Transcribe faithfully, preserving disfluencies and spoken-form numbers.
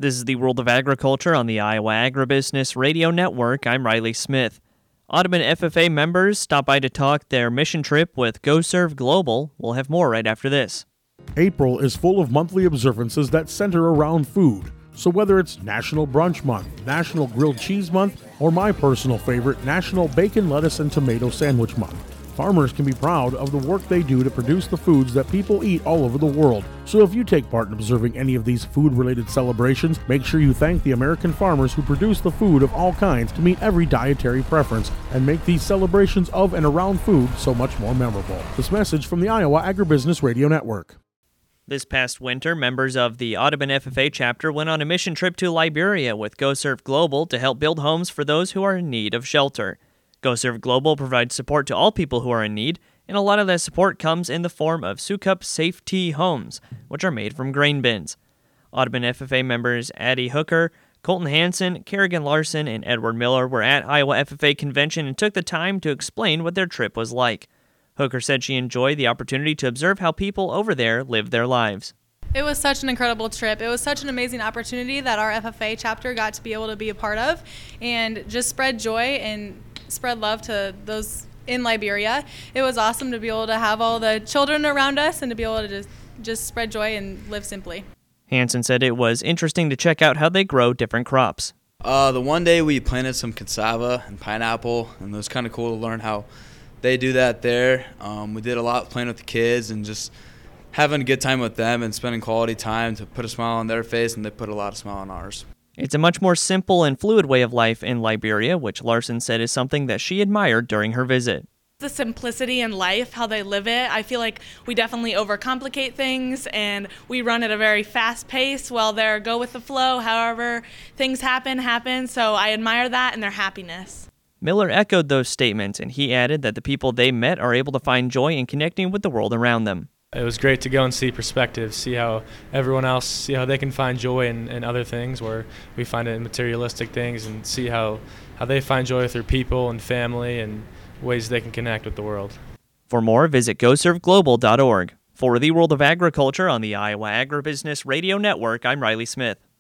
This is the World of Agriculture on the Iowa Agribusiness Radio Network. I'm Riley Smith. Audubon F F A members stopped by to talk their mission trip with GoServe Global. We'll have more right after this. April is full of monthly observances that center around food. So whether it's National Brunch Month, National Grilled Cheese Month, or my personal favorite, National Bacon, Lettuce, and Tomato Sandwich Month, farmers can be proud of the work they do to produce the foods that people eat all over the world. So if you take part in observing any of these food-related celebrations, make sure you thank the American farmers who produce the food of all kinds to meet every dietary preference and make these celebrations of and around food so much more memorable. This message from the Iowa Agribusiness Radio Network. This past winter, members of the Audubon F F A chapter went on a mission trip to Liberia with GoServe Global to help build homes for those who are in need of shelter. GoServe Global provides support to all people who are in need, and a lot of that support comes in the form of Sukup Safe Tea homes, which are made from grain bins. Audubon F F A members Addie Hooker, Colton Hansen, Kerrigan Larson, and Edward Miller were at Iowa F F A convention and took the time to explain what their trip was like. Hooker said she enjoyed the opportunity to observe how people over there live their lives. It was such an incredible trip. It was such an amazing opportunity that our F F A chapter got to be able to be a part of and just spread joy and spread love to those in Liberia. It was awesome to be able to have all the children around us and to be able to just, just spread joy and live simply. Hansen said it was interesting to check out how they grow different crops. Uh, the one day we planted some cassava and pineapple, and it was kind of cool to learn how they do that there. Um, we did a lot playing with the kids and just having a good time with them and spending quality time to put a smile on their face, and they put a lot of smile on ours. It's a much more simple and fluid way of life in Liberia, which Larson said is something that she admired during her visit. The simplicity in life, how they live it. I feel like we definitely overcomplicate things and we run at a very fast pace while they're go with the flow. However, things happen, happen. So I admire that and their happiness. Miller echoed those statements, and he added that the people they met are able to find joy in connecting with the world around them. It was great to go and see perspective, see how everyone else, see how they can find joy in, in other things where we find it in materialistic things, and see how, how they find joy with their people and family and ways they can connect with the world. For more, visit go serve global dot org. For the World of Agriculture on the Iowa Agribusiness Radio Network, I'm Riley Smith.